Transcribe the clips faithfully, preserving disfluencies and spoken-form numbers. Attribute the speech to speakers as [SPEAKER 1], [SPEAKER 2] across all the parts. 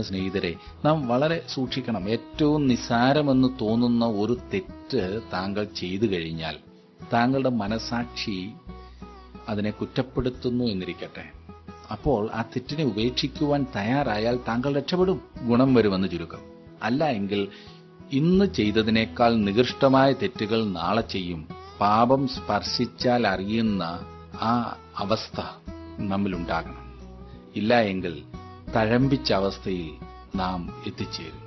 [SPEAKER 1] സ്നേഹിതരെ, നാം വളരെ സൂക്ഷിക്കണം. ഏറ്റവും നിസ്സാരമെന്ന് തോന്നുന്ന ഒരു തെറ്റ് താങ്കൾ ചെയ്തു കഴിഞ്ഞാൽ താങ്കളുടെ മനസാക്ഷി അതിനെ കുറ്റപ്പെടുത്തുന്നു എന്നിരിക്കട്ടെ. അപ്പോൾ ആ തെറ്റിനെ ഉപേക്ഷിക്കുവാൻ തയ്യാറായാൽ താങ്കൾ രക്ഷപ്പെടും, ഗുണം വരുമെന്ന് ചുരുക്കം. അല്ല എങ്കിൽ ഇന്ന് ചെയ്തതിനേക്കാൾ നികൃഷ്ടമായ തെറ്റുകൾ നാളെ ചെയ്യും. പാപം സ്പർശിച്ചാൽ അറിയുന്ന ആ അവസ്ഥ നമ്മിലുണ്ടാകണം. ഇല്ല എങ്കിൽ തഴമ്പിച്ച അവസ്ഥയിൽ നാം എത്തിച്ചേരും.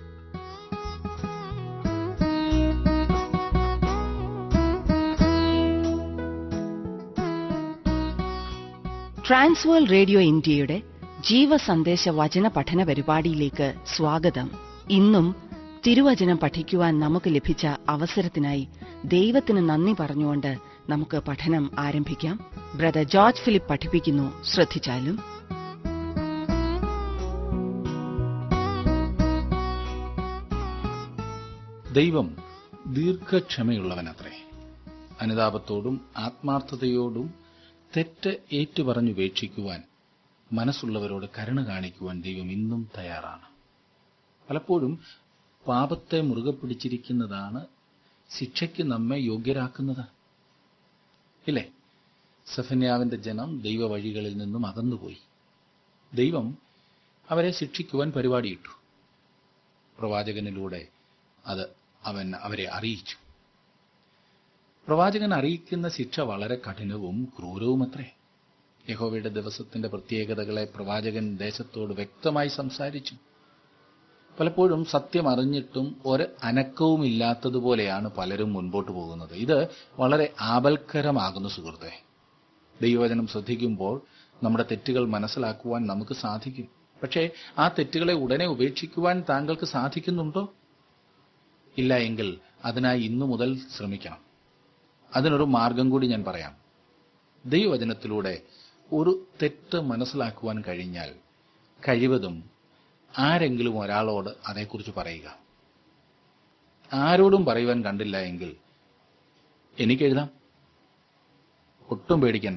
[SPEAKER 2] ട്രാൻസ്വേൾഡ് റേഡിയോ ഇന്ത്യയുടെ ജീവസന്ദേശ വചന പഠന പരിപാടിയിലേക്ക് സ്വാഗതം. ഇന്നും തിരുവചനം പഠിക്കുവാൻ നമുക്ക് ലഭിച്ച അവസരത്തിനായി ദൈവത്തിന് നന്ദി പറഞ്ഞുകൊണ്ട് നമുക്ക് പഠനം ആരംഭിക്കാം. ബ്രദർ ജോർജ് ഫിലിപ്പ് പഠിപ്പിക്കുന്നു. ശ്രദ്ധിച്ചാലും.
[SPEAKER 1] ദൈവം ദീർഘക്ഷമയുള്ളവനത്രേ. അനുതാപത്തോടും ആത്മാർത്ഥതയോടും തെറ്റ് ഏറ്റുപറഞ്ഞുപേക്ഷിക്കുവാൻ മനസ്സുള്ളവരോട് കരുണ കാണിക്കുവാൻ ദൈവം ഇന്നും തയ്യാറാണ്. പലപ്പോഴും പാപത്തെ മുറുകെ പിടിച്ചിരിക്കുന്നതാണ് ശിക്ഷയ്ക്ക് നമ്മെ യോഗ്യരാക്കുന്നത്. ഇല്ലേ? സെഫന്യാവിന്റെ ജനം ദൈവവഴികളിൽ നിന്നും അകന്നുപോയി. ദൈവം അവരെ ശിക്ഷിക്കുവാൻ പരിപാടിയിട്ടു. പ്രവാചകനിലൂടെ അത് അവൻ അവരെ അറിയിച്ചു. പ്രവാചകൻ അറിയിക്കുന്ന ശിക്ഷ വളരെ കഠിനവും ക്രൂരവുമത്രേ. യഹോവയുടെ ദിവസത്തിന്റെ പ്രത്യേകതകളെ പ്രവാചകൻ ദേശത്തോട് വ്യക്തമായി സംസാരിച്ചു. പലപ്പോഴും സത്യം അറിഞ്ഞിട്ടും ഒരു അനക്കവുമില്ലാത്തതുപോലെയാണ് പലരും മുൻപോട്ട് പോകുന്നത്. ഇത് വളരെ ആപൽക്കരമാകുന്നു സുഹൃത്തെ. ദൈവവചനം ശ്രദ്ധിക്കുമ്പോൾ നമ്മുടെ തെറ്റുകൾ മനസ്സിലാക്കുവാൻ നമുക്ക് സാധിക്കും. പക്ഷേ ആ തെറ്റുകളെ ഉടനെ ഉപേക്ഷിക്കുവാൻ താങ്കൾക്ക് സാധിക്കുന്നുണ്ടോ? ഇല്ല എങ്കിൽ അതിനായി ഇന്നു മുതൽ ശ്രമിക്കണം. അതിനൊരു മാർഗം കൂടി ഞാൻ പറയാം. ദൈവവചനത്തിലൂടെ ഒരു തെറ്റ് മനസ്സിലാക്കുവാൻ കഴിഞ്ഞാൽ കഴിവതും ആരെങ്കിലും ഒരാളോട് അതേക്കുറിച്ച് പറയുക. ആരോടും പറയുവാൻ കണ്ടില്ല എങ്കിൽ എനിക്കെഴുതാം. ഒട്ടും പേടിക്കണ്ട.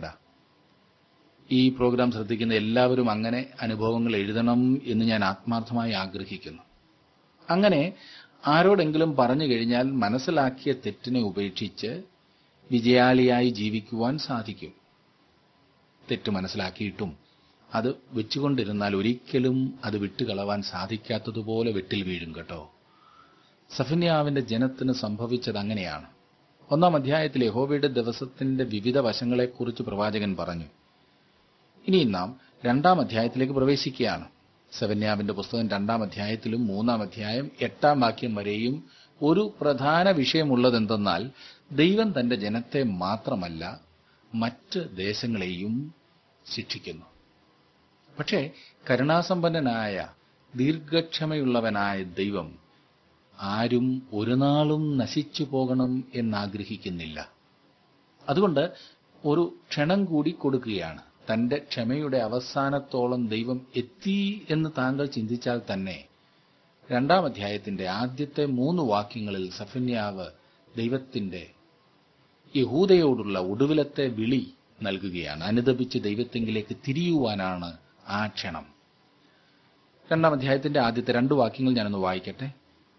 [SPEAKER 1] ഈ പ്രോഗ്രാം ശ്രദ്ധിക്കുന്ന എല്ലാവരും അങ്ങനെ അനുഭവങ്ങൾ എഴുതണം എന്ന് ഞാൻ ആത്മാർത്ഥമായി ആഗ്രഹിക്കുന്നു. അങ്ങനെ ആരോടെങ്കിലും പറഞ്ഞു കഴിഞ്ഞാൽ മനസ്സിലാക്കിയ തെറ്റിനെ ഉപേക്ഷിച്ച് വിജയാളിയായി ജീവിക്കുവാൻ സാധിക്കും. തെറ്റ് മനസ്സിലാക്കിയിട്ടും അത് വെച്ചുകൊണ്ടിരുന്നാൽ ഒരിക്കലും അത് വിട്ടുകളവാൻ സാധിക്കാത്തതുപോലെ വെട്ടിൽ വീഴും കേട്ടോ. സെഫന്യാവിന്റെ ജനത്തിന് സംഭവിച്ചത് അങ്ങനെയാണ്. ഒന്നാം അധ്യായത്തിൽ യഹോവയുടെ ദിവസത്തിന്റെ വിവിധ വശങ്ങളെക്കുറിച്ച് പ്രവാചകൻ പറഞ്ഞു. ഇനി നാം രണ്ടാം അധ്യായത്തിലേക്ക് പ്രവേശിക്കുകയാണ്. സെഫന്യാവിന്റെ പുസ്തകം രണ്ടാം അധ്യായത്തിലും മൂന്നാം അധ്യായം എട്ടാം വാക്യം വരെയും ഒരു പ്രധാന വിഷയമുള്ളതെന്തെന്നാൽ ദൈവം തന്റെ ജനത്തെ മാത്രമല്ല മറ്റ് ദേശങ്ങളെയും ശിക്ഷിക്കുന്നു. പക്ഷേ കരുണാസമ്പന്നനായ ദീർഘക്ഷമയുള്ളവനായ ദൈവം ആരും ഒരു നാളും നശിച്ചു പോകണം എന്നാഗ്രഹിക്കുന്നില്ല. അതുകൊണ്ട് ഒരു ക്ഷണം കൂടി കൊടുക്കുകയാണ്. തന്റെ ക്ഷമയുടെ അവസാനത്തോളം ദൈവം എത്തി എന്ന് താങ്കൾ ചിന്തിച്ചാൽ തന്നെ രണ്ടാം അധ്യായത്തിന്റെ ആദ്യത്തെ മൂന്ന് വാക്യങ്ങളിൽ സെഫന്യാവ് ദൈവത്തിന്റെ യഹൂദയോടുള്ള ഒടുവിലത്തെ വിളി നൽകുകയാണ്. അനുതപിച്ച് ദൈവത്തെങ്കിലേക്ക് തിരിയുവാനാണ് ആ ക്ഷണം. രണ്ടാം അധ്യായത്തിന്റെ ആദ്യത്തെ രണ്ട് വാക്യങ്ങൾ ഞാനൊന്ന് വായിക്കട്ടെ.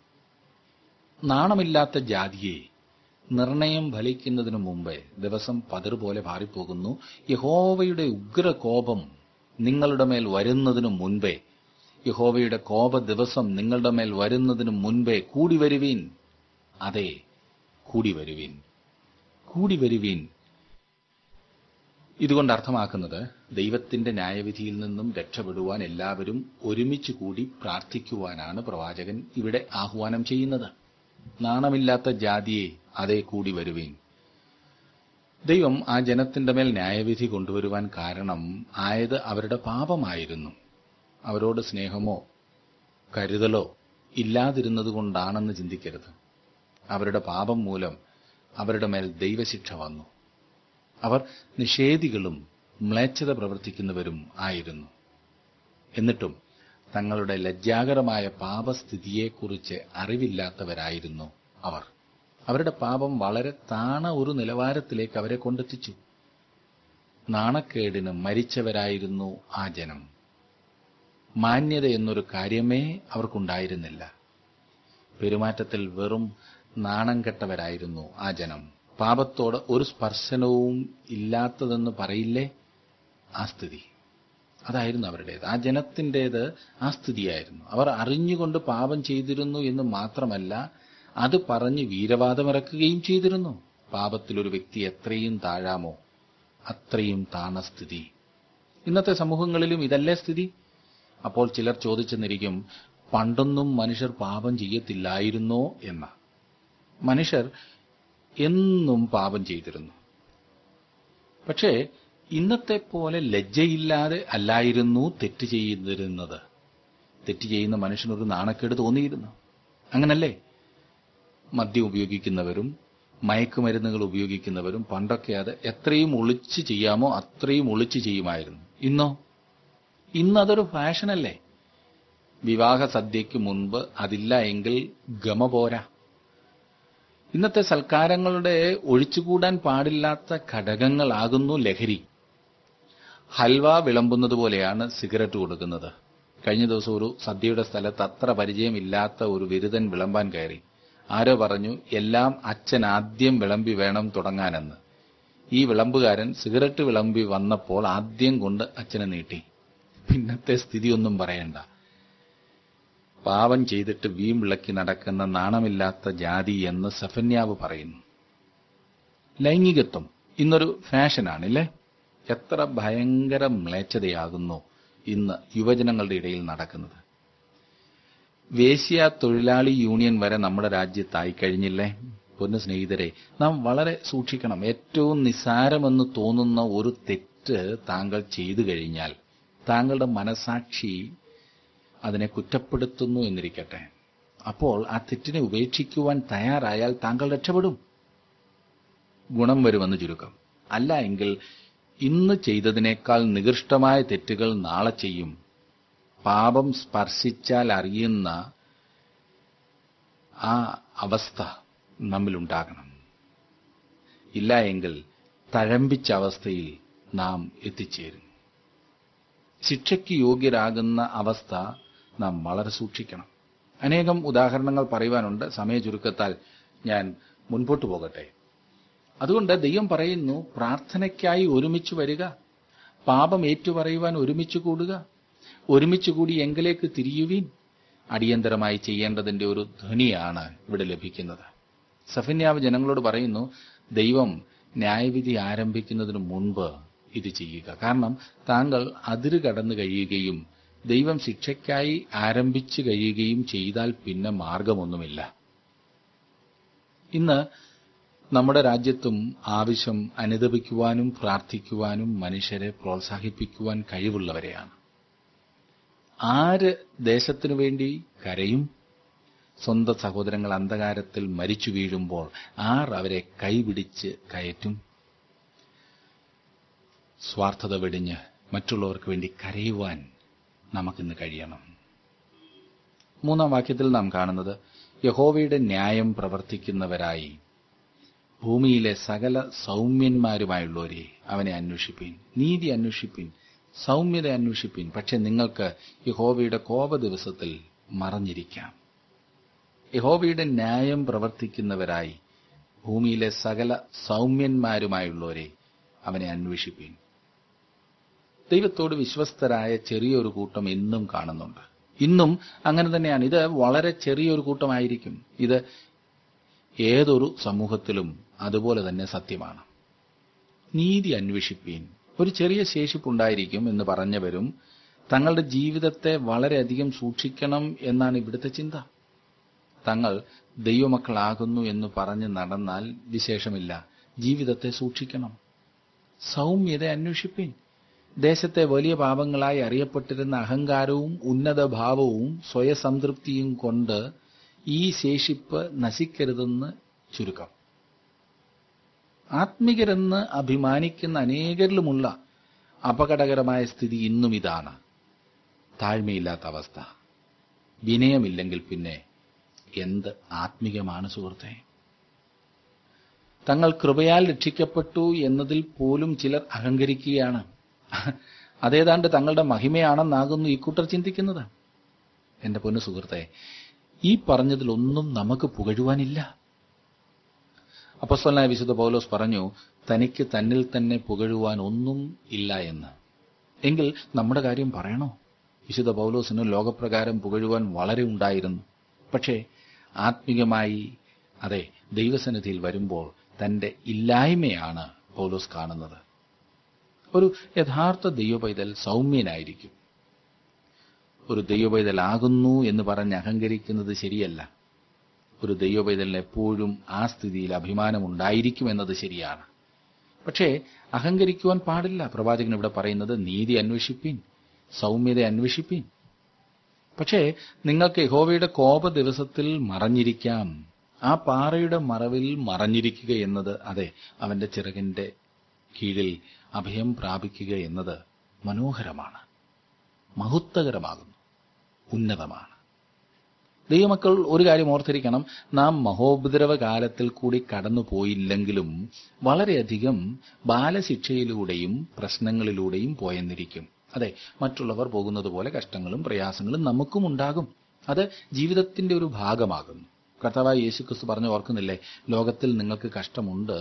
[SPEAKER 1] നാണമില്ലാത്ത ജാതിയെ നിർണയം ഫലിക്കുന്നതിനു മുമ്പേ ദിവസം പതിറുപോലെ പാറിപ്പോകുന്നു. യഹോവയുടെ ഉഗ്രകോപം നിങ്ങളുടെ മേൽ വരുന്നതിനു മുൻപേ യഹോവയുടെ കോപ ദിവസം നിങ്ങളുടെ മേൽ വരുന്നതിനു മുൻപേ കൂടി വരുവീൻ. അതെ, കൂടി വരുവീൻ, കൂടി വരുവീൻ. ഇതുകൊണ്ട് അർത്ഥമാക്കുന്നത് ദൈവത്തിന്റെ ന്യായവിധിയിൽ നിന്നും രക്ഷപ്പെടുവാൻ എല്ലാവരും ഒരുമിച്ച് കൂടി പ്രാർത്ഥിക്കുവാനാണ് പ്രവാചകൻ ഇവിടെ ആഹ്വാനം ചെയ്യുന്നത്. നാണമില്ലാത്ത ജാതിയെ അതേ കൂടി വരുവീൻ. ദൈവം ആ ജനത്തിന്റെ മേൽ ന്യായവിധി കൊണ്ടുവരുവാൻ കാരണം ആയത് അവരുടെ പാപമായിരുന്നു. അവരോട് സ്നേഹമോ കരുതലോ ഇല്ലാതിരുന്നതുകൊണ്ടാണെന്ന് ചിന്തിക്കരുത്. അവരുടെ പാപം മൂലം അവരുടെ മേൽ ദൈവശിക്ഷ വന്നു. അവർ നിഷേധികളും മ്ലേച്ഛത പ്രവർത്തിക്കുന്നവരും ആയിരുന്നു. എന്നിട്ടും തങ്ങളുടെ ലജ്ജാകരമായ പാപസ്ഥിതിയെക്കുറിച്ച് അറിവില്ലാത്തവരായിരുന്നു അവർ. അവരുടെ പാപം വളരെ താണ ഒരു നിലവാരത്തിലേക്ക് അവരെ കൊണ്ടെത്തിച്ചു. നാണക്കേടിന് മരിച്ചവരായിരുന്നു ആ ജനം. മാന്യത എന്നൊരു കാര്യമേ അവർക്കുണ്ടായിരുന്നില്ല. പെരുമാറ്റത്തിൽ വെറും നാണം കെട്ടവരായിരുന്നു ആ ജനം. പാപത്തോട് ഒരു സ്പർശനവും ഇല്ലാത്തതെന്ന് പറയില്ലേ, ആ സ്ഥിതി അതായിരുന്നു അവരുടേത്. ആ ജനത്തിൻ്റേത് ആ സ്ഥിതിയായിരുന്നു. അവർ അറിഞ്ഞുകൊണ്ട് പാപം ചെയ്തിരുന്നു എന്ന് മാത്രമല്ല, അത് പറഞ്ഞ് വീരവാദമിറക്കുകയും ചെയ്തിരുന്നു. പാപത്തിലൊരു വ്യക്തി എത്രയും താഴാമോ അത്രയും താണ സ്ഥിതി. ഇന്നത്തെ സമൂഹങ്ങളിലും ഇതല്ലേ സ്ഥിതി? അപ്പോൾ ചിലർ ചോദിച്ചെന്നിരിക്കും, പണ്ടൊന്നും മനുഷ്യർ പാപം ചെയ്യത്തില്ലായിരുന്നോ എന്ന. മനുഷ്യർ എന്നും പാപം ചെയ്തിരുന്നു. പക്ഷേ ഇന്നത്തെ പോലെ ലജ്ജയില്ലാതെ അല്ലായിരുന്നു തെറ്റ് ചെയ്തിരുന്നത്. തെറ്റ് ചെയ്യുന്ന മനുഷ്യനൊരു നാണക്കേട് തോന്നിയിരുന്നു. അങ്ങനല്ലേ? മദ്യം ഉപയോഗിക്കുന്നവരും മയക്കുമരുന്നുകൾ ഉപയോഗിക്കുന്നവരും പണ്ടൊക്കെ അത് എത്രയും ഒളിച്ച് ചെയ്യാമോ അത്രയും ഒളിച്ച് ചെയ്യുമായിരുന്നു. ഇന്നോ? ഇന്നതൊരു ഫാഷനല്ലേ? വിവാഹ സദ്യയ്ക്ക് മുൻപ് അതില്ല എങ്കിൽ ഗമ പോരാ. ഇന്നത്തെ സൽക്കാരങ്ങളുടെ ഒഴിച്ചുകൂടാൻ പാടില്ലാത്ത ഘടകങ്ങളാകുന്നു ലഹരി. ഹൽവ വിളമ്പുന്നത് പോലെയാണ് സിഗരറ്റ് കൊടുക്കുന്നത്. കഴിഞ്ഞ ദിവസം ഒരു സദ്യയുടെ സ്ഥലത്ത് അത്ര പരിചയമില്ലാത്ത ഒരു വിരുദ്ധൻ വിളമ്പാൻ കയറി. ആരോ പറഞ്ഞു, എല്ലാം അച്ഛൻ ആദ്യം വിളമ്പി വേണം തുടങ്ങാനെന്ന്. ഈ വിളമ്പുകാരൻ സിഗരറ്റ് വിളമ്പി വന്നപ്പോൾ ആദ്യം കൊണ്ട് അച്ഛനെ നീട്ടി. പിന്നത്തെ സ്ഥിതിയൊന്നും പറയണ്ട. പാവം ചെയ്തിട്ട് വീം വിളക്കി നടക്കുന്ന നാണമില്ലാത്ത ജാതി എന്ന് സഫന്യാവ് പറയുന്നു. ലൈംഗികത്വം ഇന്നൊരു ഫാഷനാണില്ലേ? എത്ര ഭയങ്കര മ്ലേച്ഛതയാകുന്നു ഇന്ന് യുവജനങ്ങളുടെ ഇടയിൽ നടക്കുന്നത്. വേശ്യ തൊഴിലാളി യൂണിയൻ വരെ നമ്മുടെ രാജ്യത്തായി കഴിഞ്ഞില്ലേ? പൊന്നു സ്നേഹിതരെ, നാം വളരെ സൂക്ഷിക്കണം. ഏറ്റവും നിസ്സാരമെന്ന് തോന്നുന്ന ഒരു തെറ്റ് താങ്കൾ ചെയ്തു കഴിഞ്ഞാൽ താങ്കളുടെ മനസാക്ഷി അതിനെ കുറ്റപ്പെടുത്തുന്നു എന്നിരിക്കട്ടെ. അപ്പോൾ ആ തെറ്റിനെ ഉപേക്ഷിക്കുവാൻ തയ്യാറായാൽ താങ്കൾ രക്ഷപ്പെടും, ഗുണം വരുമെന്ന് ചുരുക്കം. അല്ല എങ്കിൽ ഇന്ന് ചെയ്തതിനേക്കാൾ നികൃഷ്ടമായ തെറ്റുകൾ നാളെ ചെയ്യും. പാപം സ്പർശിച്ചാൽ അറിയുന്ന ആ അവസ്ഥ നമ്മിലുണ്ടാകണം. ഇല്ല എങ്കിൽ തഴമ്പിച്ച അവസ്ഥയിൽ നാം എത്തിച്ചേരും. ശിക്ഷയ്ക്ക് യോഗ്യരാകുന്ന അവസ്ഥ നാം വളരെ സൂക്ഷിക്കണം. അനേകം ഉദാഹരണങ്ങൾ പറയുവാനുണ്ട്. സമയ ചുരുക്കത്താൽ ഞാൻ മുൻപോട്ട് പോകട്ടെ. അതുകൊണ്ട് ദൈവം പറയുന്നു, പ്രാർത്ഥനയ്ക്കായി ഒരുമിച്ച് വരിക, പാപം ഏറ്റുപറയുവാൻ ഒരുമിച്ച് കൂടുക, ഒരുമിച്ച് കൂടി എങ്കിലേക്ക് തിരിയുവീൻ. അടിയന്തരമായി ചെയ്യേണ്ടതിന്റെ ഒരു ധ്വനിയാണ് ഇവിടെ ലഭിക്കുന്നത്. സഫന്യാവ് ജനങ്ങളോട് പറയുന്നു, ദൈവം ന്യായവിധി ആരംഭിക്കുന്നതിന് മുൻപ് ഇത് ചെയ്യുക. കാരണം താങ്കൾ അതിര് കടന്നു കഴിയുകയും ദൈവം ശിക്ഷയ്ക്കായി ആരംഭിച്ചു കഴിയുകയും ചെയ്താൽ പിന്നെ മാർഗമൊന്നുമില്ല. ഇന്ന് നമ്മുടെ രാജ്യത്തും ആവശ്യം അനുദപിക്കുവാനും പ്രാർത്ഥിക്കുവാനും മനുഷ്യരെ പ്രോത്സാഹിപ്പിക്കുവാൻ കഴിവുള്ളവരെയാണ്. ആര് ദേശത്തിനു വേണ്ടി കരയും? സ്വന്തം സഹോദരങ്ങൾ അന്ധകാരത്തിൽ മരിച്ചു വീഴുമ്പോൾ ആർ അവരെ കൈപിടിച്ച് കയറ്റും? സ്വാർത്ഥത വെടിഞ്ഞ് മറ്റുള്ളവർക്ക് വേണ്ടി കരയുവാൻ നമുക്കിന്ന് കഴിയണം. മൂന്നാം വാക്യത്തിൽ നാം കാണുന്നത്, യഹോവയുടെ ന്യായം പ്രവർത്തിക്കുന്നവരായി ഭൂമിയിലെ സകല സൗമ്യന്മാരുമായുള്ളവരെ അവനെ അന്വേഷിപ്പീൻ. നീതി അന്വേഷിപ്പീൻ, സൗമ്യത അന്വേഷിപ്പീൻ. പക്ഷെ നിങ്ങൾക്ക് യഹോവയുടെ കോപ ദിവസത്തിൽ മറഞ്ഞിരിക്കാം. യഹോവയുടെ ന്യായം പ്രവർത്തിക്കുന്നവരായി ഭൂമിയിലെ സകല സൗമ്യന്മാരുമായുള്ളവരെ അവനെ അന്വേഷിപ്പീൻ. ദൈവത്തോട് വിശ്വസ്തരായ ചെറിയൊരു കൂട്ടം എന്നും കാണുന്നുണ്ട്. ഇന്നും അങ്ങനെ തന്നെയാണ്. ഇത് വളരെ ചെറിയൊരു കൂട്ടമായിരിക്കും. ഇത് ഏതൊരു സമൂഹത്തിലും അതുപോലെ തന്നെ സത്യമാണ്. നീതി അന്വേഷിപ്പീൻ. ഒരു ചെറിയ ശേഷിപ്പുണ്ടായിരിക്കും എന്ന് പറഞ്ഞവരും തങ്ങളുടെ ജീവിതത്തെ വളരെയധികം സൂക്ഷിക്കണം എന്നാണ് ഇവിടുത്തെ ചിന്ത. തങ്ങൾ ദൈവമക്കളാകുന്നു എന്ന് പറഞ്ഞ് നടന്നാൽ വിശേഷമില്ല, ജീവിതത്തെ സൂക്ഷിക്കണം. സൗമ്യത അന്വേഷിപ്പീൻ. ദേശത്തെ വലിയ പാപങ്ങളായി അറിയപ്പെട്ടിരുന്ന അഹങ്കാരവും ഉന്നതഭാവവും സ്വയസംതൃപ്തിയും കൊണ്ട് ഈ ശേഷിപ്പ് നശിക്കരുതെന്ന് ചുരുക്കം. ആത്മികരെന്ന് അഭിമാനിക്കുന്ന അനേകരിലുമുള്ള അപകടകരമായ സ്ഥിതി ഇന്നും ഇതാണ്. താഴ്മയില്ലാത്ത അവസ്ഥ. വിനയമില്ലെങ്കിൽ പിന്നെ എന്ത് ആത്മികമാണ് സുഹൃത്തെ? തങ്ങൾ കൃപയാൽ രക്ഷിക്കപ്പെട്ടു എന്നതിൽ പോലും ചിലർ അഹങ്കരിക്കുകയാണ്. അതേതാണ്ട് തങ്ങളുടെ മഹിമയാണെന്നാകുന്നു ഈ കൂട്ടർ ചിന്തിക്കുന്നത്. എന്റെ പൊന്നു സുഹൃത്തെ, ഈ പറഞ്ഞതിലൊന്നും നമുക്ക് പുകഴുവാനില്ല. അപ്പോസ്തലനായ വിശുദ്ധ പൗലോസ് പറഞ്ഞു, തനിക്ക് തന്നിൽ തന്നെ പുകഴുവാൻ ഒന്നും ഇല്ല എന്ന്. എങ്കിൽ നമ്മുടെ കാര്യം പറയണോ? വിശുദ്ധ പൗലോസിന് ലോകപ്രകാരം പുകഴുവാൻ വളരെ ഉണ്ടായിരുന്നു. പക്ഷേ ആത്മീകമായി, അതെ, ദൈവസന്നിധിയിൽ വരുമ്പോൾ തന്റെ ഇല്ലായ്മയാണ് പൗലോസ് കാണുന്നത്. ഒരു യഥാർത്ഥ ദൈവപൈതൽ സൗമ്യനായിരിക്കും. ഒരു ദൈവപൈതലാകുന്നു എന്ന് പറഞ്ഞ് അഹങ്കരിക്കുന്നത് ശരിയല്ല. ഒരു ദൈവപൈതലിന് എപ്പോഴും ആ സ്ഥിതിയിൽ അഭിമാനമുണ്ടായിരിക്കുമെന്നത് ശരിയാണ്. പക്ഷേ അഹങ്കരിക്കുവാൻ പാടില്ല. പ്രവാചകൻ ഇവിടെ പറയുന്നത് നീതി അന്വേഷിപ്പീൻ, സൗമ്യത അന്വേഷിപ്പീൻ. പക്ഷേ നിങ്ങൾക്ക് യഹോവയുടെ കോപ ദിവസത്തിൽ മറഞ്ഞിരിക്കാം. ആ പാറയുടെ മറവിൽ മറഞ്ഞിരിക്കുക എന്നത്, അതെ, അവന്റെ ചിറകിന്റെ കീഴിൽ അഭയം പ്രാപിക്കുക എന്നത് മനോഹരമാണ്, മഹത്വകരമാകുന്നു, ഉന്നതമാണ്. ദൈവമക്കൾ ഒരു കാര്യം ഓർത്തിരിക്കണം, നാം മഹോപദ്രവ കാലത്തിൽ കൂടി കടന്നു പോയില്ലെങ്കിലും വളരെയധികം ബാലശിക്ഷയിലൂടെയും പ്രശ്നങ്ങളിലൂടെയും പോയെന്നിരിക്കും. അതെ, മറ്റുള്ളവർ പോകുന്നത് പോലെ കഷ്ടങ്ങളും പ്രയാസങ്ങളും നമുക്കും ഉണ്ടാകും. അത് ജീവിതത്തിന്റെ ഒരു ഭാഗമാകുന്നു. കർത്താവായ യേശുക്രിസ്തു പറഞ്ഞു, ഓർക്കുന്നില്ലേ, ലോകത്തിൽ നിങ്ങൾക്ക് കഷ്ടമുണ്ട്.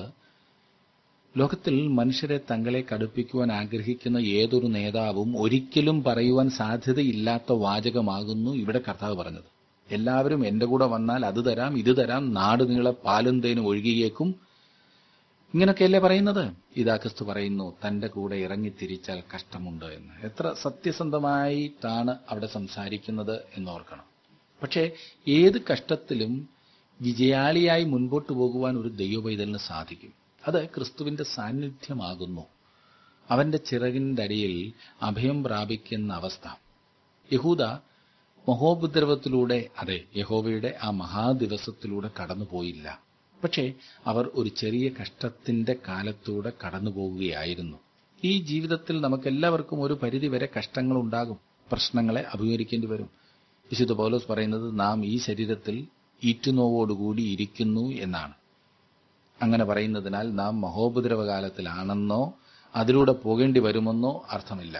[SPEAKER 1] ലോകത്തിൽ മനുഷ്യരെ തങ്ങളെ കടുപ്പിക്കുവാൻ ആഗ്രഹിക്കുന്ന ഏതൊരു നേതാവും ഒരിക്കലും പറയുവാൻ സാധ്യതയില്ലാത്ത വാചകമാകുന്നു ഇവിടെ കർത്താവ് പറഞ്ഞത്. എല്ലാവരും എന്റെ കൂടെ വന്നാൽ അത് തരാം, ഇത് തരാം, നാട് നീളെ പാലും തേനും ഒഴുകിയേക്കും, ഇങ്ങനൊക്കെയല്ലേ പറയുന്നത്. ഇതാ ക്രിസ്തു പറയുന്നു, തന്റെ കൂടെ ഇറങ്ങിത്തിരിച്ചാൽ കഷ്ടമുണ്ട് എന്ന്. എത്ര സത്യസന്ധമായിട്ടാണ് അവിടെ സംസാരിക്കുന്നത് എന്നോർക്കണം. പക്ഷേ ഏത് കഷ്ടത്തിലും വിജയാളിയായി മുൻപോട്ട് പോകുവാൻ ഒരു ദൈവപൈതലിന് സാധിക്കും. അത് ക്രിസ്തുവിന്റെ സാന്നിധ്യമാകുന്നു. അവന്റെ ചിറകിന്റെ അടിയിൽ അഭയം പ്രാപിക്കുന്ന അവസ്ഥ. യഹൂദ മഹോപദ്രവത്തിലൂടെ, അതെ, യഹോവയുടെ ആ മഹാദിവസത്തിലൂടെ കടന്നുപോയില്ല. പക്ഷേ അവർ ഒരു ചെറിയ കഷ്ടത്തിന്റെ കാലത്തൂടെ കടന്നു പോവുകയായിരുന്നു. ഈ ജീവിതത്തിൽ നമുക്കെല്ലാവർക്കും ഒരു പരിധിവരെ കഷ്ടങ്ങളുണ്ടാകും, പ്രശ്നങ്ങളെ അഭിമുഖീകരിക്കേണ്ടി വരും. വിശുദ്ധ പൗലോസ് പറയുന്നത് നാം ഈ ശരീരത്തിൽ ഈറ്റുനോവോടുകൂടി ഇരിക്കുന്നു എന്നാണ്. അങ്ങനെ പറയുന്നതിനാൽ നാം മഹോപദ്രവകാലത്തിലാണെന്നോ അതിലൂടെ പോകേണ്ടി വരുമെന്നോ അർത്ഥമില്ല.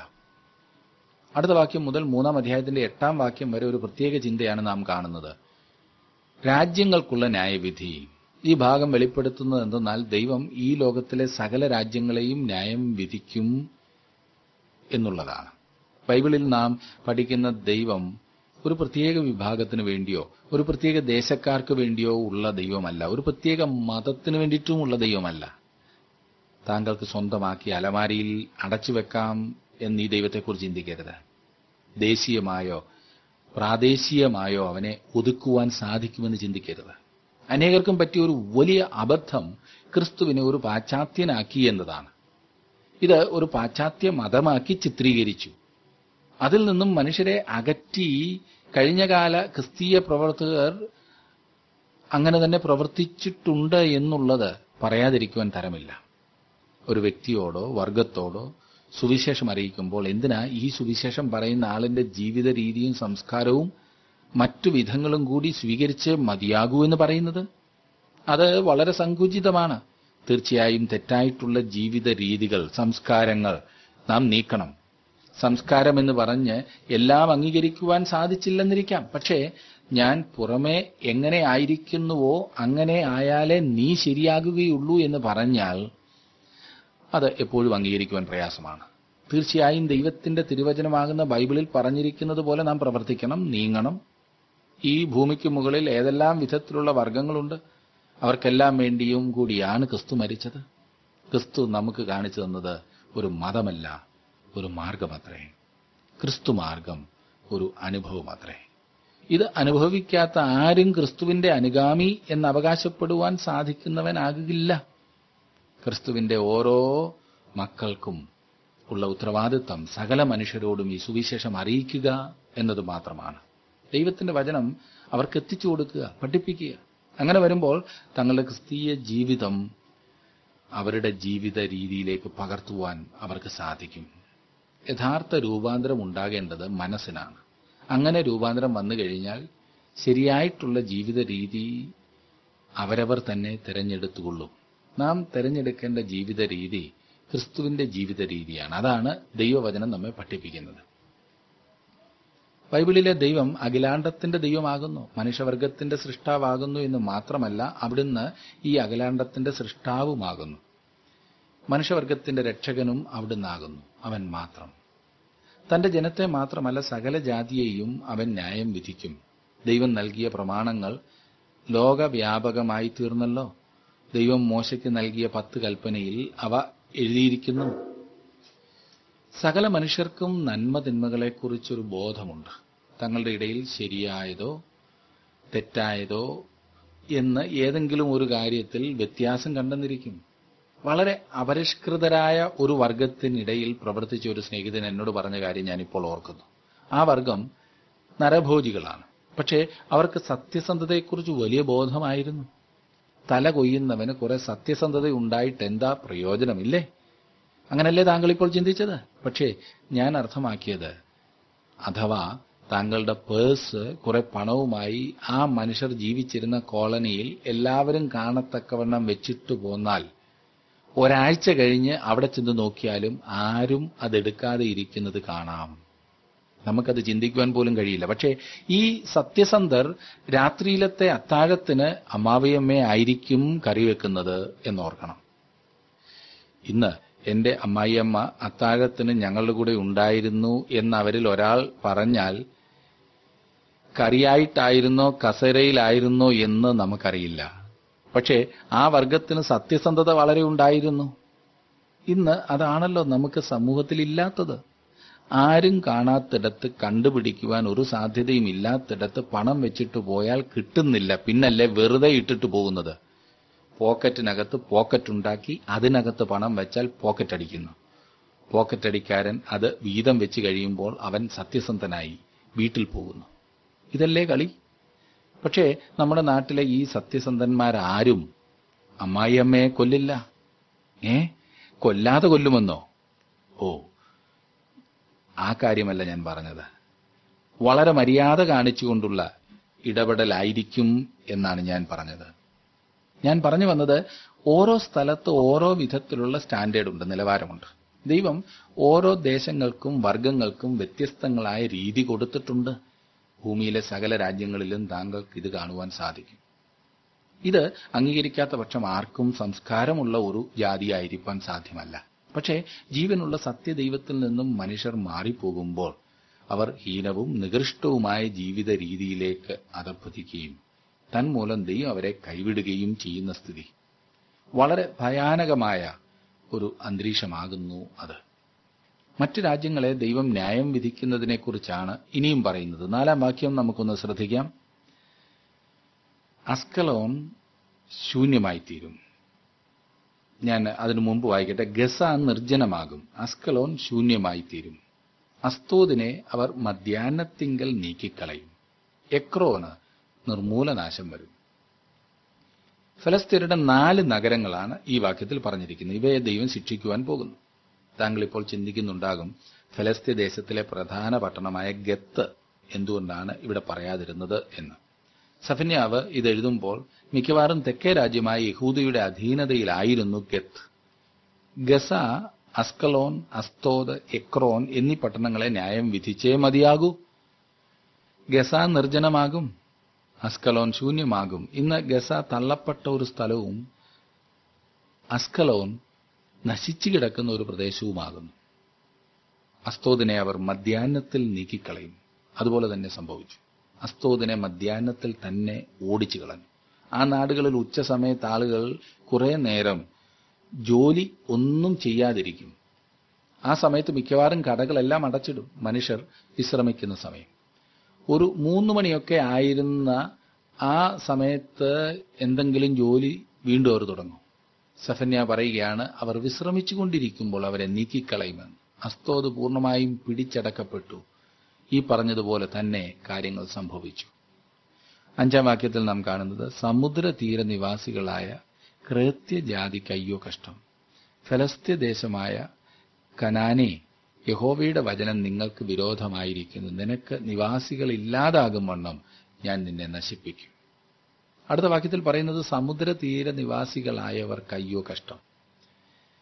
[SPEAKER 1] അടുത്ത വാക്യം മുതൽ മൂന്നാം അധ്യായത്തിന്റെ എട്ടാം വാക്യം വരെ ഒരു പ്രത്യേക ചിന്തയാണ് നാം കാണുന്നത്. രാജ്യങ്ങൾക്കുള്ള ന്യായവിധി. ഈ ഭാഗം വെളിപ്പെടുത്തുന്നത് എന്തെന്നാൽ ദൈവം ഈ ലോകത്തിലെ സകല രാജ്യങ്ങളെയും ന്യായം വിധിക്കും എന്നുള്ളതാണ്. ബൈബിളിൽ നാം പഠിക്കുന്ന ദൈവം ഒരു പ്രത്യേക വിഭാഗത്തിന് വേണ്ടിയോ ഒരു പ്രത്യേക ദേശക്കാർക്ക് വേണ്ടിയോ ഉള്ള ദൈവമല്ല, ഒരു പ്രത്യേക മതത്തിന് വേണ്ടിയിട്ടുമുള്ള ദൈവമല്ല. താങ്കൾക്ക് സ്വന്തമാക്കി അലമാരിയിൽ അടച്ചു വെക്കാം എന്ന് ഈ ദൈവത്തെക്കുറിച്ച് ചിന്തിക്കരുത്. ദേശീയമായോ പ്രാദേശികമായോ അവനെ ഒതുക്കുവാൻ സാധിക്കുമെന്ന് ചിന്തിക്കരുത്. അനേകർക്കും പറ്റിയ ഒരു വലിയ അബദ്ധം ക്രിസ്തുവിനെ ഒരു പാശ്ചാത്യനാക്കി എന്നതാണ്. ഇത് ഒരു പാശ്ചാത്യ മതമാക്കി ചിത്രീകരിച്ചു. അതിൽ നിന്നും മനുഷ്യരെ അകറ്റി കഴിഞ്ഞകാല ക്രിസ്തീയ പ്രവർത്തകർ അങ്ങനെ തന്നെ പ്രവർത്തിച്ചിട്ടുണ്ട് എന്നുള്ളത് പറയാതിരിക്കുവാൻ തരമില്ല. ഒരു വ്യക്തിയോടോ വർഗത്തോടോ സുവിശേഷം അറിയിക്കുമ്പോൾ എന്തിനാ ഈ സുവിശേഷം പറയുന്ന ആളിന്റെ ജീവിത രീതിയും സംസ്കാരവും മറ്റു വിധങ്ങളും കൂടി സ്വീകരിച്ച് മതിയാകൂ എന്ന് പറയുന്നത്? അത് വളരെ സങ്കുചിതമാണ്. തീർച്ചയായും തെറ്റായിട്ടുള്ള ജീവിത രീതികൾ, സംസ്കാരങ്ങൾ നാം നീക്കണം. സംസ്കാരം എന്ന് പറഞ്ഞ് എല്ലാം അംഗീകരിക്കുവാൻ സാധിച്ചില്ലെന്നിരിക്കാം. പക്ഷേ ഞാൻ പുറമെ എങ്ങനെ ആയിരിക്കുന്നുവോ അങ്ങനെ ആയാലേ നീ ശരിയാകുകയുള്ളൂ എന്ന് പറഞ്ഞാൽ അത് എപ്പോഴും അംഗീകരിക്കുവാൻ പ്രയാസമാണ്. തീർച്ചയായും ദൈവത്തിന്റെ തിരുവചനമാകുന്ന ബൈബിളിൽ പറഞ്ഞിരിക്കുന്നത് പോലെ നാം പ്രവർത്തിക്കണം, നീങ്ങണം. ഈ ഭൂമിക്ക് മുകളിൽ ഏതെല്ലാം വിധത്തിലുള്ള വർഗങ്ങളുണ്ട്, അവർക്കെല്ലാം വേണ്ടിയും കൂടിയാണ് ക്രിസ്തു മരിച്ചത്. ക്രിസ്തു നമുക്ക് കാണിച്ചു തന്നത് ഒരു മതമല്ല, ഒരു മാർഗമത്രേ. ക്രിസ്തു മാർഗം ഒരു അനുഭവമത്രേ. ഇത് അനുഭവിക്കാത്ത ആരും ക്രിസ്തുവിന്റെ അനുഗാമി എന്ന് അവകാശപ്പെടുവാൻ സാധിക്കുന്നവനാകില്ല. ക്രിസ്തുവിന്റെ ഓരോ മക്കൾക്കും ഉള്ള ഉത്തരവാദിത്വം സകല മനുഷ്യരോടും ഈ സുവിശേഷം അറിയിക്കുക എന്നത് മാത്രമാണ്. ദൈവത്തിന്റെ വചനം അവർക്ക് എത്തിച്ചു കൊടുക്കുക, പഠിപ്പിക്കുക. അങ്ങനെ വരുമ്പോൾ തങ്ങളുടെ ക്രിസ്തീയ ജീവിതം അവരുടെ ജീവിത രീതിയിലേക്ക് പകർത്തുവാൻ അവർക്ക് സാധിക്കും. യഥാർത്ഥ രൂപാന്തരം ഉണ്ടാകേണ്ടത് മനസ്സിനാണ്. അങ്ങനെ രൂപാന്തരം വന്നു കഴിഞ്ഞാൽ ശരിയായിട്ടുള്ള ജീവിത രീതി അവരവർ തന്നെ തിരഞ്ഞെടുത്തുകൊള്ളും. നാം തിരഞ്ഞെടുക്കേണ്ട ജീവിത രീതി ക്രിസ്തുവിന്റെ ജീവിത രീതിയാണ്. അതാണ് ദൈവവചനം നമ്മെ പഠിപ്പിക്കുന്നത്. ബൈബിളിലെ ദൈവം അഖിലാണ്ടത്തിന്റെ ദൈവമാകുന്നു, മനുഷ്യവർഗത്തിന്റെ സൃഷ്ടാവാകുന്നു എന്ന് മാത്രമല്ല, അവിടുന്ന് ഈ അഖിലാണ്ടത്തിന്റെ സൃഷ്ടാവുമാകുന്നു. മനുഷ്യവർഗത്തിന്റെ രക്ഷകനും അവിടുന്നാകുന്നു. അവൻ മാത്രം. തന്റെ ജനത്തെ മാത്രമല്ല, സകല ജാതിയെയും അവൻ ന്യായം വിധിക്കും. ദൈവം നൽകിയ പ്രമാണങ്ങൾ ലോകവ്യാപകമായി തീർന്നല്ലോ. ദൈവം മോശയ്ക്ക് നൽകിയ പത്ത് കൽപ്പനയിൽ അവ എഴുതിയിരിക്കുന്നു. സകല മനുഷ്യർക്കും നന്മ തിന്മകളെക്കുറിച്ചൊരു ബോധമുണ്ട്. തങ്ങളുടെ ഇടയിൽ ശരിയായതോ തെറ്റായതോ എന്ന് ഏതെങ്കിലും ഒരു കാര്യത്തിൽ വ്യത്യാസം കണ്ടെന്നിരിക്കും. വളരെ അപരിഷ്കൃതരായ ഒരു വർഗത്തിനിടയിൽ പ്രവർത്തിച്ച ഒരു സ്നേഹിതൻ എന്നോട് പറഞ്ഞ കാര്യം ഞാനിപ്പോൾ ഓർക്കുന്നു. ആ വർഗം നരഭോജികളാണ്. പക്ഷേ അവർക്ക് സത്യസന്ധതയെക്കുറിച്ച് വലിയ ബോധമായിരുന്നു. തല കൊയ്യുന്നവന് കുറെ സത്യസന്ധത ഉണ്ടായിട്ട് എന്താ പ്രയോജനമില്ലേ? അങ്ങനല്ലേ താങ്കൾ ഇപ്പോൾ ചിന്തിച്ചത്? പക്ഷേ ഞാൻ അർത്ഥമാക്കിയത്, അഥവാ താങ്കളുടെ പേഴ്സ് കുറെ പണവുമായി ആ മനുഷ്യർ ജീവിച്ചിരുന്ന കോളനിയിൽ എല്ലാവരും കാണത്തക്കവണ്ണം വെച്ചിട്ട് പോന്നാൽ ഒരാഴ്ച കഴിഞ്ഞ് അവിടെ ചെന്ന് നോക്കിയാലും ആരും അതെടുക്കാതെ ഇരിക്കുന്നത് കാണാം. നമുക്കത് ചിന്തിക്കുവാൻ പോലും കഴിയില്ല. പക്ഷേ ഈ സത്യസന്ധർ രാത്രിയിലത്തെ അത്താഴത്തിന് അമ്മാവിയമ്മയെ ആയിരിക്കും കറി വെക്കുന്നത് എന്നോർക്കണം. ഇന്ന് എന്റെ അമ്മായിയമ്മ അത്താഴത്തിന് ഞങ്ങളുടെ കൂടെ ഉണ്ടായിരുന്നു എന്നവരിൽ ഒരാൾ പറഞ്ഞാൽ കറിയായിട്ടായിരുന്നോ കസേരയിലായിരുന്നോ എന്ന് നമുക്കറിയില്ല. പക്ഷേ ആ വർഗത്തിന് സത്യസന്ധത വളരെ ഉണ്ടായിരുന്നു. ഇന്ന് അതാണല്ലോ നമുക്ക് സമൂഹത്തിൽ ഇല്ലാത്തത്. ആരും കാണാത്തിടത്ത്, കണ്ടുപിടിക്കുവാൻ ഒരു സാധ്യതയും ഇല്ലാത്തിടത്ത് പണം വെച്ചിട്ട് പോയാൽ കിട്ടുന്നില്ല. പിന്നല്ലേ വെറുതെ ഇട്ടിട്ട് പോകുന്നത്. പോക്കറ്റിനകത്ത് പോക്കറ്റ് ഉണ്ടാക്കി അതിനകത്ത് പണം വെച്ചാൽ പോക്കറ്റ് അടിക്കുന്നു. പോക്കറ്റ് അടിക്കാരൻ അത് വീതം വെച്ച് കഴിയുമ്പോൾ അവൻ സത്യസന്ധനായി വീട്ടിൽ പോകുന്നു. ഇതല്ലേ കളി? പക്ഷേ നമ്മുടെ നാട്ടിലെ ഈ സത്യസന്ധന്മാരാരും അമ്മായിയമ്മയെ കൊല്ലില്ല. ഏ കൊല്ലാതെ കൊല്ലുമെന്നോ? ഓ, ആ കാര്യമല്ല ഞാൻ പറഞ്ഞത്. വളരെ മര്യാദ കാണിച്ചുകൊണ്ടുള്ള ഇടപെടലായിരിക്കും എന്നാണ് ഞാൻ പറഞ്ഞത്. ഞാൻ പറഞ്ഞു വന്നത്, ഓരോ സ്ഥലത്ത് ഓരോ വിധത്തിലുള്ള സ്റ്റാൻഡേർഡ് ഉണ്ട്, നിലവാരമുണ്ട്. ദൈവം ഓരോ ദേശങ്ങൾക്കും വർഗങ്ങൾക്കും വ്യത്യസ്തങ്ങളായ രീതി കൊടുത്തിട്ടുണ്ട്. ഭൂമിയിലെ സകല രാജ്യങ്ങളിലും താങ്കൾക്ക് ഇത് കാണുവാൻ സാധിക്കും. ഇത് അംഗീകരിക്കാത്ത പക്ഷം ആർക്കും സംസ്കാരമുള്ള ഒരു ജാതിയായിരിക്കാൻ സാധ്യമല്ല. പക്ഷേ ജീവനുള്ള സത്യദൈവത്തിൽ നിന്നും മനുഷ്യർ മാറിപ്പോകുമ്പോൾ അവർ ഹീനവും നികൃഷ്ടവുമായ ജീവിത രീതിയിലേക്ക് അധപ്പതിക്കുകയും തന്മൂലം ദൈവം അവരെ കൈവിടുകയും ചെയ്യുന്ന സ്ഥിതി വളരെ ഭയാനകമായ ഒരു അന്തരീക്ഷമാകുന്നു അത്. മറ്റ് രാജ്യങ്ങളെ ദൈവം ന്യായം വിധിക്കുന്നതിനെക്കുറിച്ചാണ് ഇനിയും പറയുന്നത്. നാലാം വാക്യം നമുക്കൊന്ന് ശ്രദ്ധിക്കാം. അസ്കലോൻ ശൂന്യമായിത്തീരും. ഞാൻ അതിനു മുമ്പ് വായിക്കട്ടെ. ഗസ നിർജ്ജനമാകും, അസ്കലോൻ ശൂന്യമായിത്തീരും. അസ്തോദിനെ അവർ മധ്യാഹ്നത്തിങ്കൽ നീക്കിക്കളയും. എക്രോന് നിർമൂലനാശം വരും. ഫലസ്തീനയുടെ നാല് നഗരങ്ങളാണ് ഈ വാക്യത്തിൽ പറഞ്ഞിരിക്കുന്നത്. ഇവയെ ദൈവം ശിക്ഷിക്കുവാൻ പോകുന്നു. താങ്കൾ ഇപ്പോൾ ചിന്തിക്കുന്നുണ്ടാകും, ഫലസ്തീൻ ദേശത്തിലെ പ്രധാന പട്ടണമായ ഗത്ത് എന്തുകൊണ്ടാണ് ഇവിടെ പറയാതിരുന്നത് എന്ന്. സഫന്യാവ് ഇത് എഴുതുമ്പോൾ മിക്കവാറും തെക്കേ രാജ്യമായ യഹൂദയുടെ അധീനതയിലായിരുന്നു Gath. Gaza, Ashkelon, Ashdod, Ekron എന്നീ പട്ടണങ്ങളെ ന്യായം വിധിച്ചേ മതിയാകൂ. ഗസ നിർജ്ജനമാകും, അസ്കലോൻ ശൂന്യമാകും. ഇന്ന് ഗസ തള്ളപ്പെട്ട ഒരു സ്ഥലവും അസ്കലോൻ നശിച്ചു കിടക്കുന്ന ഒരു പ്രദേശവുമാകുന്നു. അസ്തോദിനെ അവർ മധ്യാഹ്നത്തിൽ നീക്കിക്കളയും. അതുപോലെ തന്നെ സംഭവിച്ചു. അസ്തോദിനെ മധ്യാഹ്നത്തിൽ തന്നെ ഓടിച്ചു കളഞ്ഞു. ആ നാടുകളിൽ ഉച്ച സമയത്ത് ആളുകൾ കുറെ നേരം ജോലി ഒന്നും ചെയ്യാതിരിക്കും. ആ സമയത്ത് മിക്കവാറും കടകളെല്ലാം അടച്ചിടും. മനുഷ്യർ വിശ്രമിക്കുന്ന സമയം ഒരു മൂന്ന് മണിയൊക്കെ ആയിരുന്ന ആ സമയത്ത് എന്തെങ്കിലും ജോലി വീണ്ടും അവർ തുടങ്ങും. സഫന്യ പറയുകയാണ്, അവർ വിശ്രമിച്ചുകൊണ്ടിരിക്കുമ്പോൾ അവരെ നീക്കിക്കളയുമെന്ന്. അസ്തോദ് പൂർണ്ണമായും പിടിച്ചടക്കപ്പെട്ടു. ഈ പറഞ്ഞതുപോലെ തന്നെ കാര്യങ്ങൾ സംഭവിച്ചു. അഞ്ചാം വാക്യത്തിൽ നാം കാണുന്നത്, സമുദ്രതീര നിവാസികളായ ക്രേത്യജാതിക്ക് അയ്യോ കഷ്ടം. ഫലസ്ത്യ ദേശമായ കനാനെ, യഹോവയുടെ വചനം നിങ്ങൾക്ക് വിരോധമായിരിക്കുന്നു. നിനക്ക് നിവാസികൾ ഇല്ലാതാകും വണ്ണം ഞാൻ നിന്നെ നശിപ്പിക്കും. അടുത്ത വാക്യത്തിൽ പറയുന്നത്, സമുദ്രതീര നിവാസികളായവർക്ക് അയ്യോ കഷ്ടം.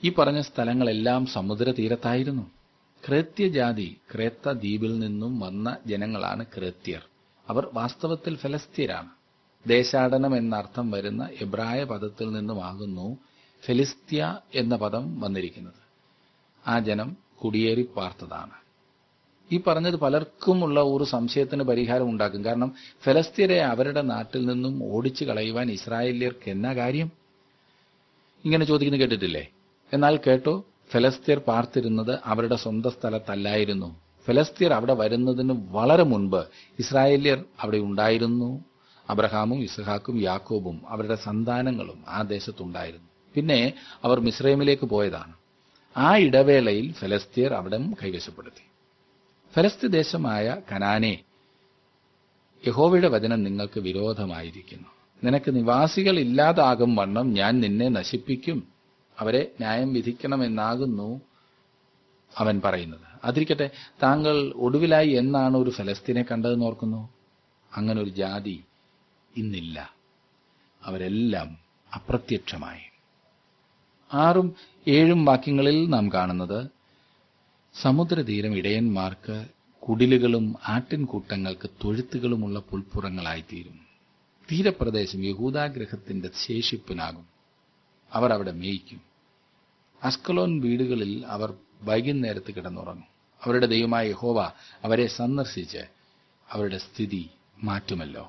[SPEAKER 1] ഈ പറഞ്ഞ സ്ഥലങ്ങളെല്ലാം സമുദ്രതീരത്തായിരുന്നു. ക്രേത്യജാതി, ക്രേത്ത ദ്വീപിൽ നിന്നും വന്ന ജനങ്ങളാണ് ക്രേത്യർ. അവർ വാസ്തവത്തിൽ ഫെലസ്ത്യരാണ്. ദേശാടനം എന്നർത്ഥം വരുന്ന എബ്രായ പദത്തിൽ നിന്നുമാകുന്നു ഫെലിസ്ത്യ എന്ന പദം വന്നിരിക്കുന്നത്. ആ ജനം കുടിയേറി പാർത്തതാണ്. ഈ പറഞ്ഞത് പലർക്കുമുള്ള ഒരു സംശയത്തിന് പരിഹാരം ഉണ്ടാക്കും. കാരണം ഫെലസ്ത്യരെ അവരുടെ നാട്ടിൽ നിന്നും ഓടിച്ചു കളയുവാൻ ഇസ്രായേല്യർക്ക് എന്നാ കാര്യം? ഇങ്ങനെ ചോദിക്കുന്നത് കേട്ടിട്ടില്ലേ? എന്നാൽ കേട്ടോ, ഫെലസ്ത്യർ പാർത്തിരുന്നത് അവരുടെ സ്വന്തം സ്ഥലത്തല്ലായിരുന്നു. ഫെലസ്ത്യർ അവിടെ വരുന്നതിന് വളരെ മുൻപ് ഇസ്രായേല്യർ അവിടെ ഉണ്ടായിരുന്നു. അബ്രഹാമും ഇസ്ഹാക്കും യാക്കോബും അവരുടെ സന്താനങ്ങളും ആ ദേശത്തുണ്ടായിരുന്നു. പിന്നെ അവർ മിസ്രൈമിലേക്ക് പോയതാണ്. ആ ഇടവേളയിൽ ഫെലസ്ത്യർ അവിടെ കൈവശപ്പെടുത്തി. ഫെലസ്ത്യ ദേശമായ കനാനെ, യഹോവയുടെ വചനം നിങ്ങൾക്ക് വിരോധമായിരിക്കുന്നു. നിനക്ക് നിവാസികൾ ഇല്ലാതാകും വണ്ണം ഞാൻ നിന്നെ നശിപ്പിക്കും, അവരെ ന്യായം വിധിക്കണമെന്നാകുന്നു അവൻ പറയുന്നത്. അതിരിക്കട്ടെ, താങ്കൾ ഒടുവിലായി എന്നാണ് ഒരു ഫെലസ്തീനെ കണ്ടതെന്ന് ഓർക്കുന്നു? അങ്ങനെ ഒരു ജാതി ഇന്നില്ല. അവരെല്ലാം അപ്രത്യക്ഷമായി. ആറും ഏഴും വാക്യങ്ങളിൽ നാം കാണുന്നത് സമുദ്രതീരം ഇടയന്മാർക്ക് കുടിലുകളും ആട്ടിൻകൂട്ടങ്ങൾക്ക് തൊഴുത്തുകളുമുള്ള പുൽപ്പുറങ്ങളായിത്തീരും. തീരപ്രദേശം യഹൂദാഗ്രഹത്തിന്റെ ശേഷിപ്പിനാകും. അവർ അവിടെ മേയ്ക്കും. അസ്കലോൻ വീടുകളിൽ അവർ വൈകുന്നേരത്ത് കിടന്നുറങ്ങും. അവരുടെ ദൈവമായ യഹോവ അവരെ സന്ദർശിച്ച് അവരുടെ സ്ഥിതി മാറ്റുമല്ലോ.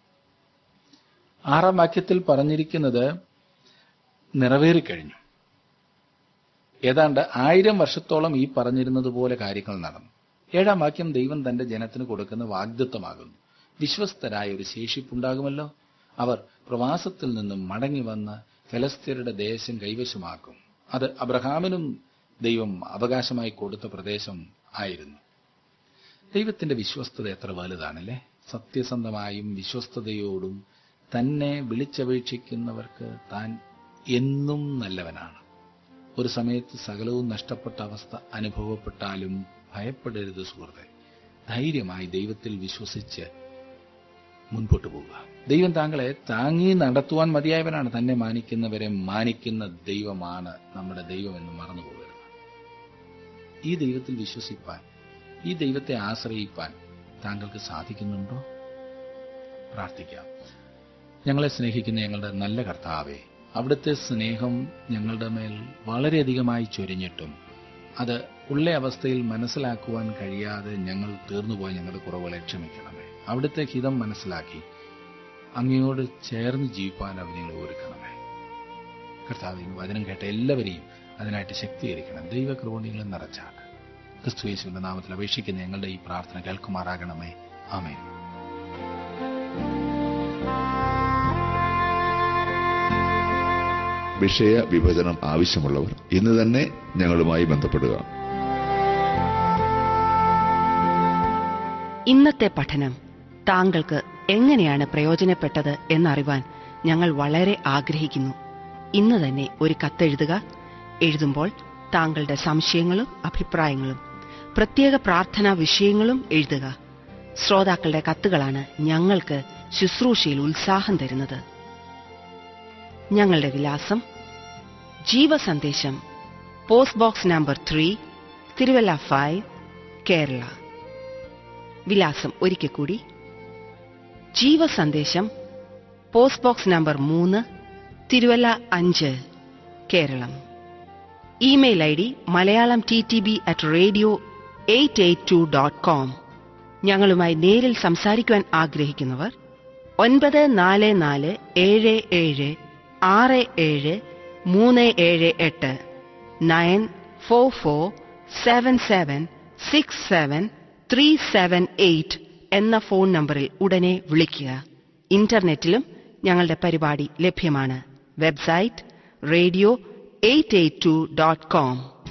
[SPEAKER 1] ആറാം വാക്യത്തിൽ പറഞ്ഞിരിക്കുന്നത് നിറവേറിക്കഴിഞ്ഞു. ഏതാണ്ട് ആയിരം വർഷത്തോളം ഈ പറഞ്ഞിരുന്നത് പോലെ കാര്യങ്ങൾ നടന്നു. ഏഴാം വാക്യം ദൈവം തന്റെ ജനത്തിന് കൊടുക്കുന്ന വാഗ്ദത്തമാകുന്നു. വിശ്വസ്തരായ ഒരു ശേഷിപ്പുണ്ടാകുമല്ലോ. അവർ പ്രവാസത്തിൽ നിന്നും മടങ്ങി വന്ന് ഫെലസ്ത്യരുടെ ദേശം കൈവശമാക്കും. അത് അബ്രഹാമിനും ദൈവം അവകാശമായി കൊടുത്ത പ്രദേശം ആയിരുന്നു. ദൈവത്തിന്റെ വിശ്വസ്തത എത്ര വലുതാണല്ലേ! സത്യസന്ധമായും വിശ്വസ്തയോടും തന്നെ വിളിച്ചപേക്ഷിക്കുന്നവർക്ക് താൻ എന്നും നല്ലവനാണ്. ഒരു സമയത്ത് സകലവും നഷ്ടപ്പെട്ട അവസ്ഥ അനുഭവപ്പെട്ടാലും ഭയപ്പെടരുത് സുഹൃത്തെ. ധൈര്യമായി ദൈവത്തിൽ വിശ്വസിച്ച് മുൻപോട്ട് പോവുക. ദൈവം താങ്കളെ താങ്ങി നടത്തുവാൻ മതിയായവനാണ്. തന്നെ മാനിക്കുന്നവരെ മാനിക്കുന്ന ദൈവമാണ് നമ്മുടെ ദൈവമെന്ന് മറന്നു പോകരുത്. ഈ ദൈവത്തിൽ വിശ്വസിപ്പാൻ, ഈ ദൈവത്തെ ആശ്രയിപ്പാൻ താങ്കൾക്ക് സാധിക്കുന്നുണ്ടോ? പ്രാർത്ഥിക്കാം. ഞങ്ങളെ സ്നേഹിക്കുന്ന ഞങ്ങളുടെ നല്ല കർത്താവേ, അവിടുത്തെ സ്നേഹം ഞങ്ങളുടെ മേൽ വളരെയധികമായി ചൊരിഞ്ഞിട്ടും അത് ഉള്ള അവസ്ഥയിൽ മനസ്സിലാക്കുവാൻ കഴിയാതെ ഞങ്ങൾ തീർന്നുപോയ ഞങ്ങളുടെ കുറവുകളെ ക്ഷമിക്കണമേ. അവിടുത്തെ ഹിതം മനസ്സിലാക്കി അങ്ങയോട് ചേർന്ന് ജീവിപ്പാൻ അവനെ ഒരുക്കണമേ. കർത്താവേ, വചനം കേട്ട എല്ലാവരെയും അതിനായിട്ട് ശക്തീകരിക്കണം. ദൈവകൃപണികളെ നിറച്ചാട്ട് ക്രിസ്തുയേശുവിന്റെ നാമത്തിൽ അപേക്ഷിക്കുന്ന ഞങ്ങളുടെ ഈ പ്രാർത്ഥന കേൾക്കുമാറാകണമേ. ആമേൻ.
[SPEAKER 3] വിഷയ വിഭജനം ആവശ്യമുള്ളവർ ഇന്ന് തന്നെ ഞങ്ങളുമായി ബന്ധപ്പെടുക.
[SPEAKER 2] ഇന്നത്തെ പഠനം താങ്കൾക്ക് എങ്ങനെയാണ് പ്രയോജനപ്പെട്ടത് എന്നറിവാൻ ഞങ്ങൾ വളരെ ആഗ്രഹിക്കുന്നു. ഇന്ന് തന്നെ ഒരു കത്തെഴുതുക. എഴുതുമ്പോൾ താങ്കളുടെ സംശയങ്ങളും അഭിപ്രായങ്ങളും പ്രത്യേക പ്രാർത്ഥനാ വിഷയങ്ങളും എഴുതുക. ശ്രോതാക്കളുടെ കത്തുകളാണ് ഞങ്ങൾക്ക് ശുശ്രൂഷയിൽ ഉത്സാഹം തരുന്നത്. ഞങ്ങളുടെ വിലാസം: Jeevasandesham, post box number three, Thiruvalla five, Kerala. വിലാസം ഒരിക്കൽ കൂടി: ജീവസന്ദേശം, പോസ്റ്റ് ബോക്സ് നമ്പർ മൂന്ന്, തിരുവല്ല അഞ്ച്, Keralam. Email I D Malayalam T T B at radio eight eight two dot com. ഞങ്ങളുമായി നേരിൽ സംസാരിക്കുവാൻ ആഗ്രഹിക്കുന്നവർ ഒൻപത് നാല് നാല് ഏഴ് ഏഴ് ആറ് ഏഴ് മൂന്ന് ഏഴ് എട്ട് nine four four seven seven six seven three seven eight എന്ന ഫോൺ നമ്പറിൽ ഉടനെ വിളിക്കുക. ഇന്റർനെറ്റിലും ഞങ്ങളുടെ പരിപാടി ലഭ്യമാണ്. Website radio eight eight two dot com.